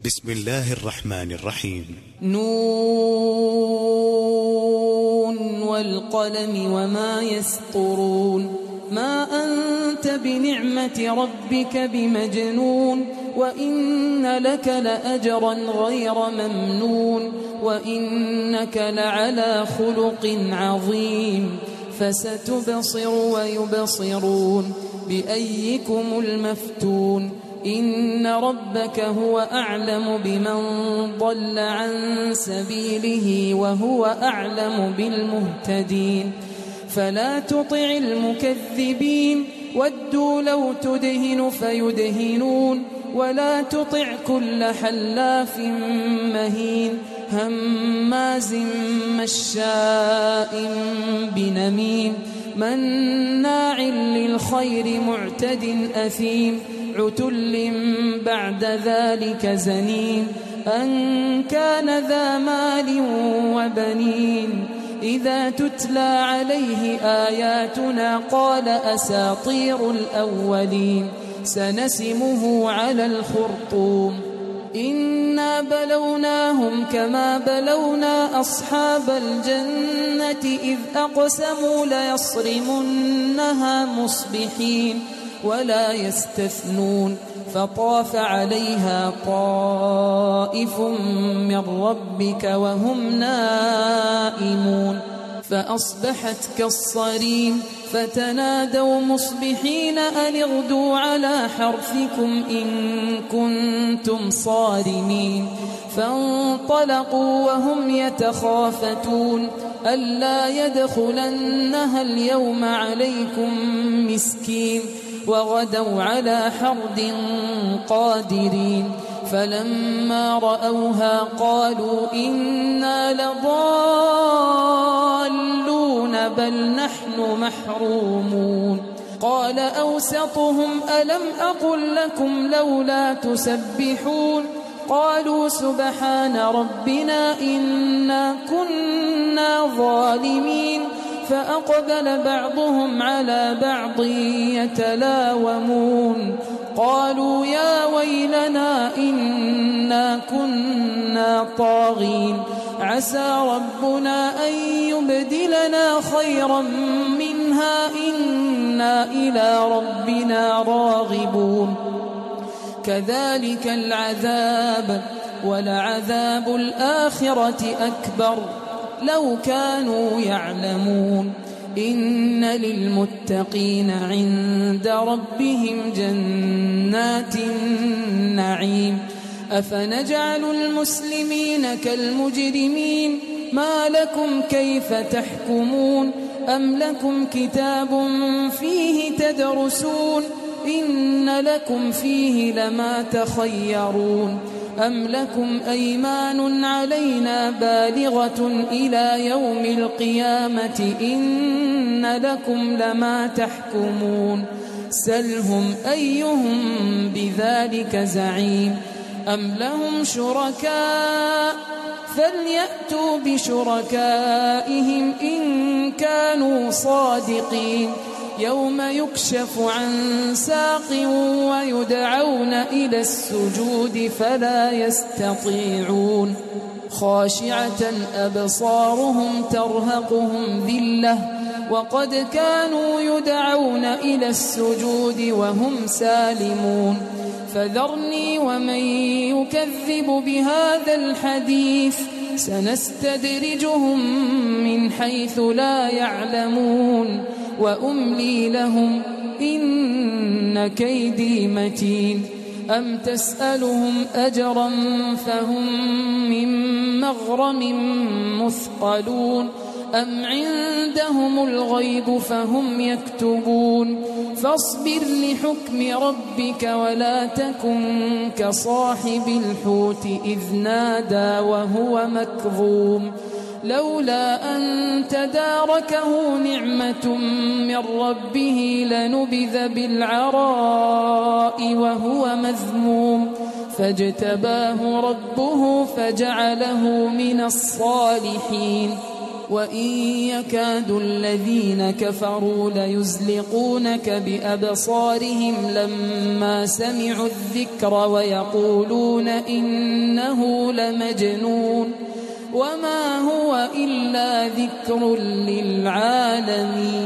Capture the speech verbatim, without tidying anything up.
بسم الله الرحمن الرحيم. نون والقلم وما يسطرون. ما أنت بنعمة ربك بمجنون. وإن لك لأجرا غير ممنون. وإنك لعلى خلق عظيم. فستبصر ويبصرون بأيكم المفتون. إن ربك هو أعلم بمن ضل عن سبيله وهو أعلم بالمهتدين. فلا تطع المكذبين ودوا لو تدهن فيدهنون. ولا تطع كل حلاف مهين هماز مشاء بنميم مناع للخير معتد أثيم عتل بعد ذلك زنيم أن كان ذا مال وبنين. إذا تتلى عليه آياتنا قال أساطير الأولين. سنسمه على الخرطوم. إنا بلوناهم كما بلونا أصحاب الجنة إذ أقسموا ليصرمنها مصبحين ولا يستثنون. فطاف عليها طائف من ربك وهم نائمون فأصبحت كالصريم. فتنادوا مصبحين أن اغدوا على حرثكم إن كنتم صارمين. فانطلقوا وهم يتخافتون ألا يدخلنها اليوم عليكم مسكين. وغدوا على حرد قادرين. فلما رأوها قالوا إنا لضالون بل نحن محرومون. قال أوسطهم ألم أقل لكم لولا تسبحون. قالوا سبحان ربنا إنا كنا ظالمين. فأقبل بعضهم على بعض يتلاومون قالوا يا ويلنا إنا كنا طاغين. عسى ربنا أن يبدلنا خيرا منها إنا إلى ربنا راغبون. كذلك العذاب ولعذاب الآخرة أكبر لو كانوا يعلمون. إن للمتقين عند ربهم جنات النعيم. أفنجعل المسلمين كالمجرمين ما لكم كيف تحكمون. أم لكم كتاب فيه تدرسون إن لكم فيه لما تخيرون. أم لكم أيمان علينا بالغة إلى يوم القيامة إن لكم لما تحكمون. سلهم أيهم بذلك زعيم. أم لهم شركاء فليأتوا بشركائهم إن كانوا صادقين. يوم يكشف عن ساق ويدعون إلى السجود فلا يستطيعون. خاشعة أبصارهم ترهقهم ذلة وقد كانوا يدعون إلى السجود وهم سالمون. فذرني ومن يكذب بهذا الحديث سنستدرجهم من حيث لا يعلمون وأملي لهم إن كيدي متين. أم تسألهم أجرا فهم من مغرم مثقلون. أم عندهم الغيب فهم يكتبون. فاصبر لحكم ربك ولا تكن كصاحب الحوت إذ نادى وهو مكظوم. لولا أن تداركه نعمة من ربه لنبذ بالعراء وهو مذموم. فاجتباه ربه فجعله من الصالحين. وإن يكاد الذين كفروا ليزلقونك بأبصارهم لما سمعوا الذكر ويقولون إنه لمجنون وما هو إلا ذكر للعالمين.